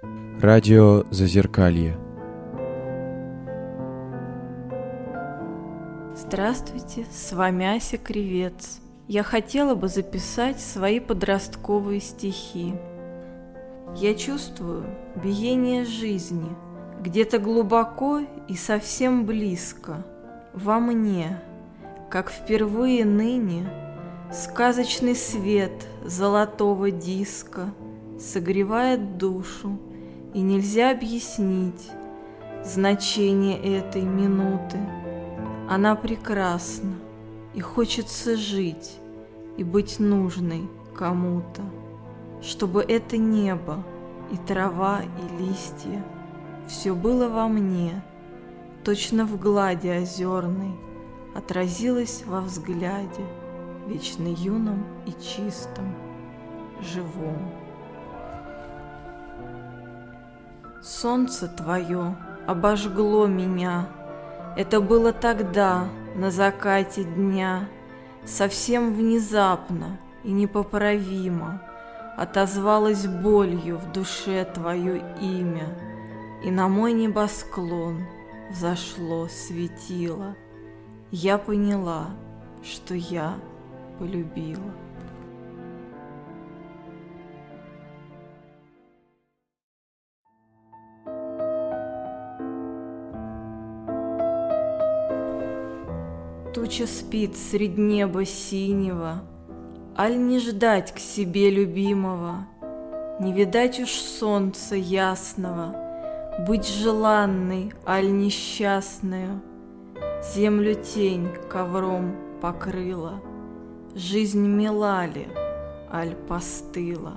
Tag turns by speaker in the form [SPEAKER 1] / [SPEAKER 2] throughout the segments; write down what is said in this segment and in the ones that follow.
[SPEAKER 1] Радио Зазеркалье.
[SPEAKER 2] Здравствуйте, с вами Ася Кривец. Я хотела бы записать свои подростковые стихи. Я чувствую биение жизни где-то глубоко и совсем близко, во мне, как впервые ныне сказочный свет золотого диска согревает душу, и нельзя объяснить значение этой минуты. Она прекрасна, и хочется жить и быть нужной кому-то, чтобы это небо и трава и листья все было во мне, точно в глади озерной, отразилось во взгляде, вечно юном и чистом, живом. Солнце твое обожгло меня, это было тогда, на закате дня, совсем внезапно и непоправимо отозвалось болью в душе твое имя, и на мой небосклон взошло светило. Я поняла, что я полюбила. Туча спит средь неба синего, аль не ждать к себе любимого, не видать уж солнца ясного, быть желанной, аль несчастную. Землю тень ковром покрыла, жизнь мила ли, аль постыла.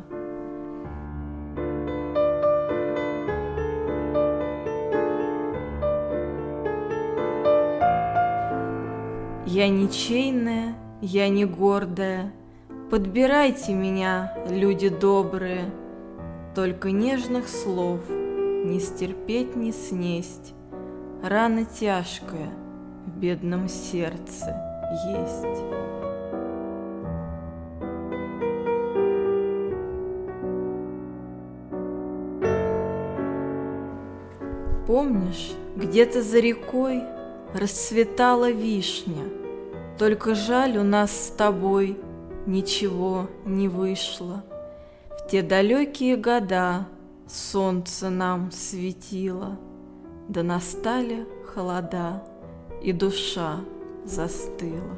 [SPEAKER 2] Я ничейная, я не гордая, подбирайте меня, люди добрые, только нежных слов не стерпеть, не снесть, рана тяжкая в бедном сердце есть. Помнишь, где-то за рекой расцветала вишня, только жаль, у нас с тобой ничего не вышло. В те далекие года солнце нам светило, да настали холода, и душа застыла.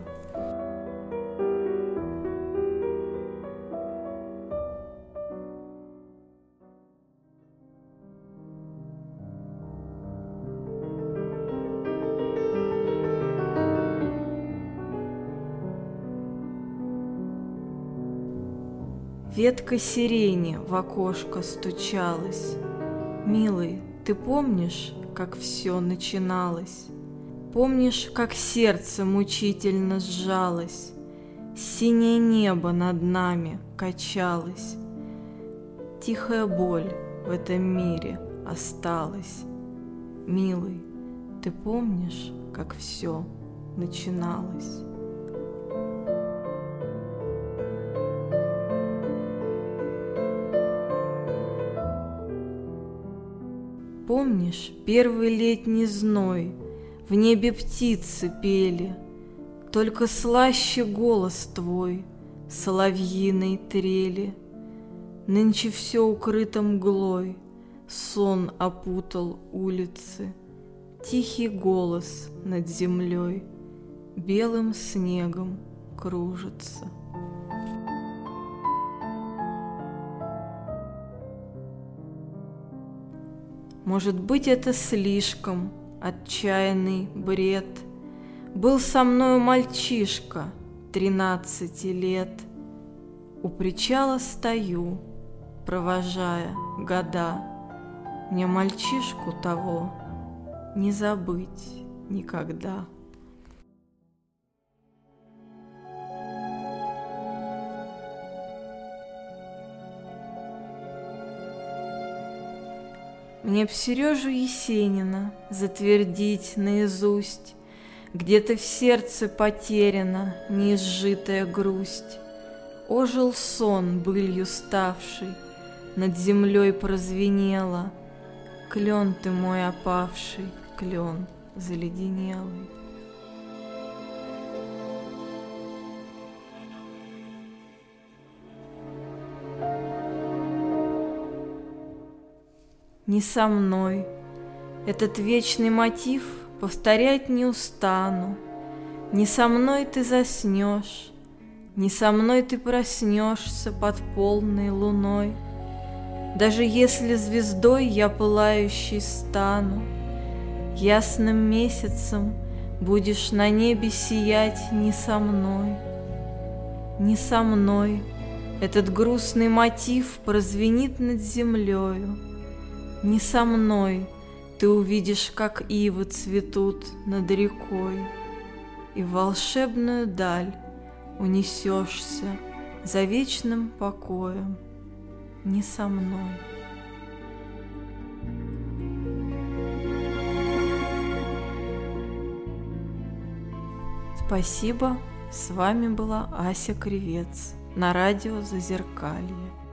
[SPEAKER 2] Ветка сирени в окошко стучалась. Милый, ты помнишь, как все начиналось? Помнишь, как сердце мучительно сжалось? Синее небо над нами качалось. Тихая боль в этом мире осталась. Милый, ты помнишь, как все начиналось? Помнишь первый летний зной, в небе птицы пели, только слаще голос твой соловьиной трели. Нынче все укрыто мглой, сон опутал улицы, тихий голос над землей белым снегом кружится. Может быть, это слишком отчаянный бред. Был со мною мальчишка 13 лет. У причала стою, провожая года. Мне мальчишку того не забыть никогда. Мне б Сережу Есенина затвердить наизусть, где-то в сердце потеряна неизжитая грусть. Ожил сон былью ставший, над землей прозвенело. Клен ты мой опавший, клен заледенелый. Не со мной этот вечный мотив повторять не устану. Не со мной ты заснешь, не со мной ты проснешься под полной луной. Даже если звездой я пылающей стану, ясным месяцем будешь на небе сиять не со мной. Не со мной этот грустный мотив прозвенит над землею. Не со мной ты увидишь, как ивы цветут над рекой, и в волшебную даль унесешься за вечным покоем. Не со мной. Спасибо. С вами была Ася Кривец на радио Зазеркалье.